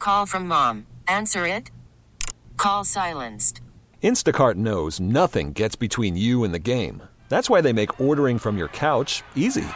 call from mom. Answer it. Call silenced. Instacart knows nothing gets between you and the game. That's why they make ordering from your couch easy.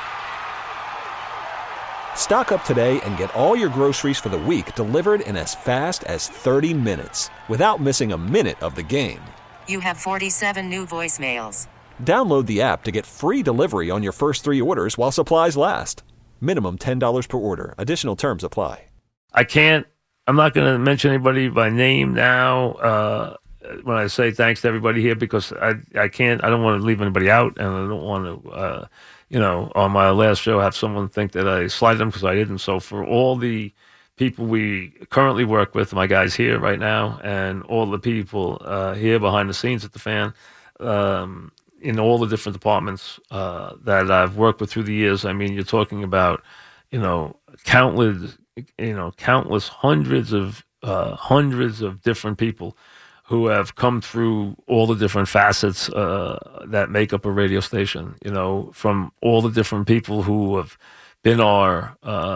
Stock up today and get all your groceries for the week delivered in as fast as 30 minutes without missing a minute of the game. You have 47 new voicemails. Download the app to get free delivery on your first 3 orders while supplies last. Minimum $10 per order. Additional terms apply. I'm not going to mention anybody by name now when I say thanks to everybody here, because I don't want to leave anybody out, and I don't want to, on my last show have someone think that I slighted them, because I didn't. So for all the people we currently work with, my guys here right now, and all the people here behind the scenes at the Fan, in all the different departments that I've worked with through the years. I mean, you're talking about, countless hundreds of different people who have come through all the different facets that make up a radio station, from all the different people who have been our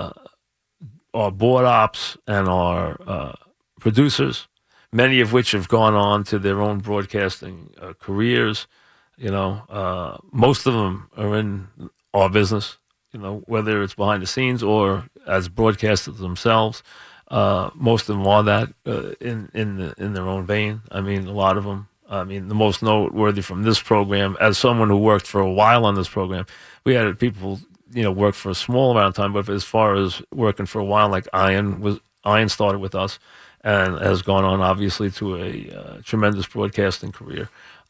board ops and our producers, many of which have gone on to their own broadcasting careers. Most of them are in our business, whether it's behind the scenes or as broadcasters themselves. Most of them are that in their own vein. I mean, a lot of them. I mean, the most noteworthy from this program, as someone who worked for a while on this program, we had people, work for a small amount of time, but as far as working for a while, like Ian started with us and has gone on, obviously, to a tremendous broadcasting career.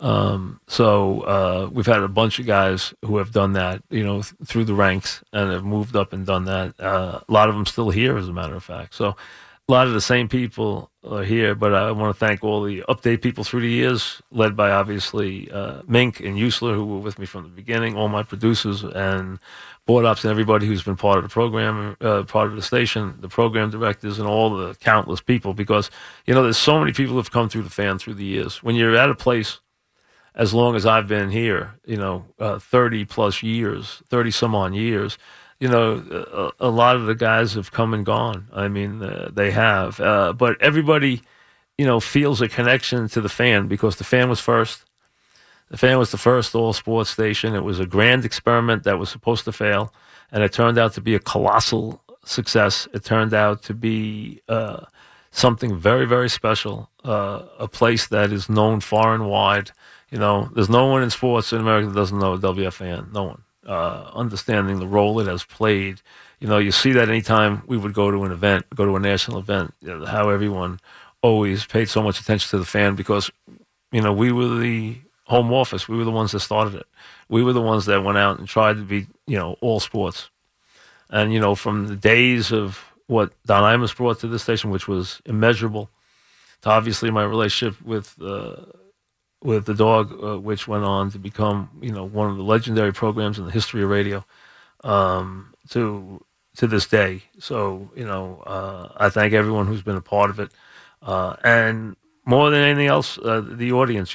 So we've had a bunch of guys who have done that, through the ranks and have moved up and done that. A lot of them still here, as a matter of fact. So a lot of the same people are here, but I want to thank all the update people through the years, led by, obviously, Mink and Usler, who were with me from the beginning, all my producers and board ops and everybody who's been part of the program, part of the station, the program directors, and all the countless people, because, there's so many people who have come through the Fan through the years. When you're at a place as long as I've been here, 30 plus years, 30 some on years, a lot of the guys have come and gone. I mean, they have. But everybody, feels a connection to the Fan, because the Fan was first. The Fan was the first all-sports station. It was a grand experiment that was supposed to fail, and it turned out to be a colossal success. It turned out to be something very, very special, a place that is known far and wide. There's no one in sports in America that doesn't know WFAN. No one. Understanding the role it has played. You see that anytime we would go to an event, go to a national event, how everyone always paid so much attention to the Fan, because, we were the home office. We were the ones that started it. We were the ones that went out and tried to be, all sports. And, from the days of what Don Imus brought to this station, which was immeasurable, to obviously my relationship with the Dog, which went on to become, one of the legendary programs in the history of radio, to this day. So, I thank everyone who's been a part of it. And more than anything else, the audience,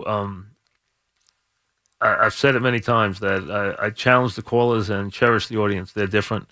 I've said it many times that I challenge the callers and cherish the audience. They're different,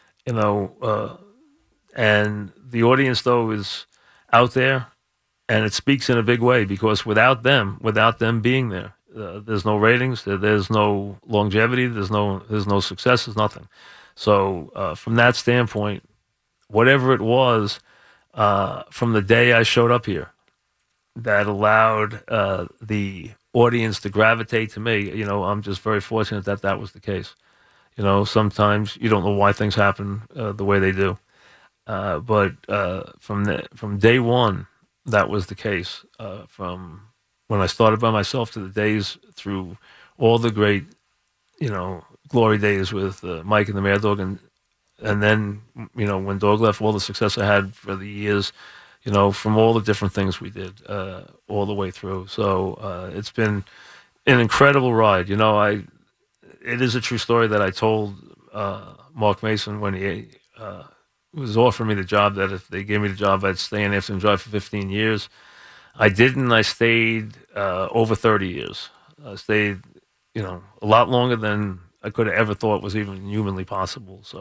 and the audience, though, is out there. And it speaks in a big way, because without them being there, there's no ratings, there's no longevity, there's no success, there's nothing. So from that standpoint, whatever it was from the day I showed up here that allowed the audience to gravitate to me, I'm just very fortunate that was the case. Sometimes you don't know why things happen the way they do, but from day one, that was the case, from when I started by myself to the days through all the great, glory days with Mike and the Mad Dog, and then, when Dog left, all the success I had for the years, from all the different things we did all the way through. So it's been an incredible ride. It is a true story that I told Mark Mason when he was offering me the job, that if they gave me the job, I'd stay in after and drive for 15 years. I didn't. I stayed over 30 years. I stayed, a lot longer than I could have ever thought was even humanly possible. So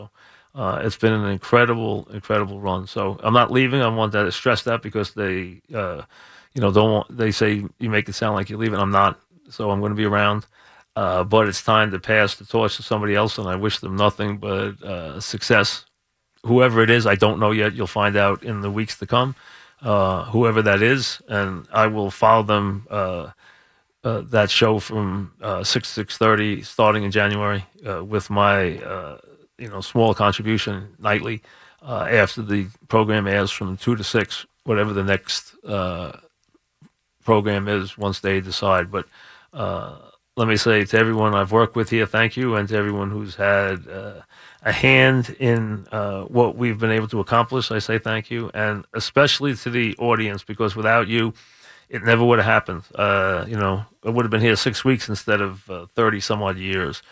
It's been an incredible run. So I'm not leaving. I want that to stress that because they, don't want. They say you make it sound like you're leaving. I'm not. So I'm going to be around. But it's time to pass the torch to somebody else, and I wish them nothing but success. Whoever it is, I don't know yet. You'll find out in the weeks to come. Whoever that is, and I will follow them. That show from 6:30 starting in January with my small contribution nightly after the program airs from 2 to 6, whatever the next program is once they decide. But let me say to everyone I've worked with here, thank you, and to everyone who's had a hand in what we've been able to accomplish, I say thank you, and especially to the audience, because without you, it never would have happened. I would have been here 6 weeks instead of 30 some odd years.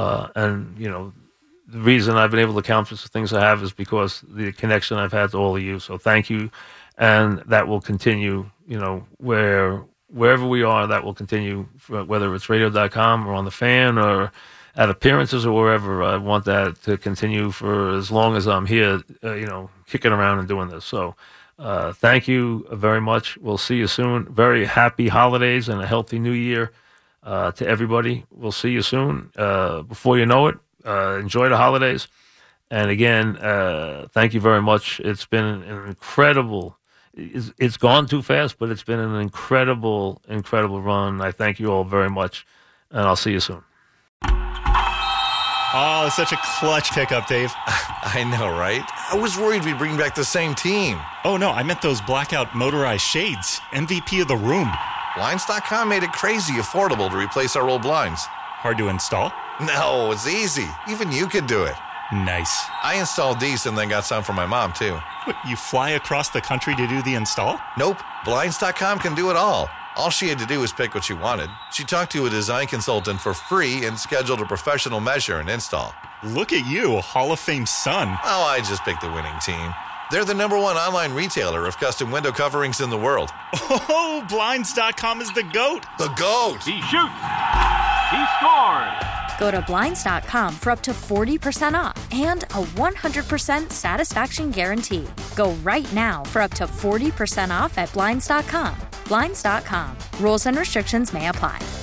The reason I've been able to accomplish the things I have is because the connection I've had to all of you. So thank you. And that will continue, wherever we are, that will continue, whether it's radio.com or on the fan or at appearances or wherever. I want that to continue for as long as I'm here, kicking around and doing this. So thank you very much. We'll see you soon. Very happy holidays and a healthy new year to everybody. We'll see you soon. Before you know it, enjoy the holidays. And again, thank you very much. It's been an incredible, it's gone too fast, but it's been an incredible run. I thank you all very much, and I'll see you soon. Oh, it's such a clutch pickup, Dave. I know, right? I was worried we'd bring back the same team. Oh, no, I meant those blackout motorized shades. MVP of the room. Blinds.com made it crazy affordable to replace our old blinds. Hard to install? No, it's easy. Even you could do it. Nice. I installed these and then got some for my mom, too. What, you fly across the country to do the install? Nope. Blinds.com can do it all. All she had to do was pick what she wanted. She talked to a design consultant for free and scheduled a professional measure and install. Look at you, Hall of Fame son. Oh, I just picked the winning team. They're the #1 online retailer of custom window coverings in the world. Oh, Blinds.com is the GOAT. The GOAT! He shoots. He scores. Go to Blinds.com for up to 40% off and a 100% satisfaction guarantee. Go right now for up to 40% off at Blinds.com. Blinds.com. Rules and restrictions may apply.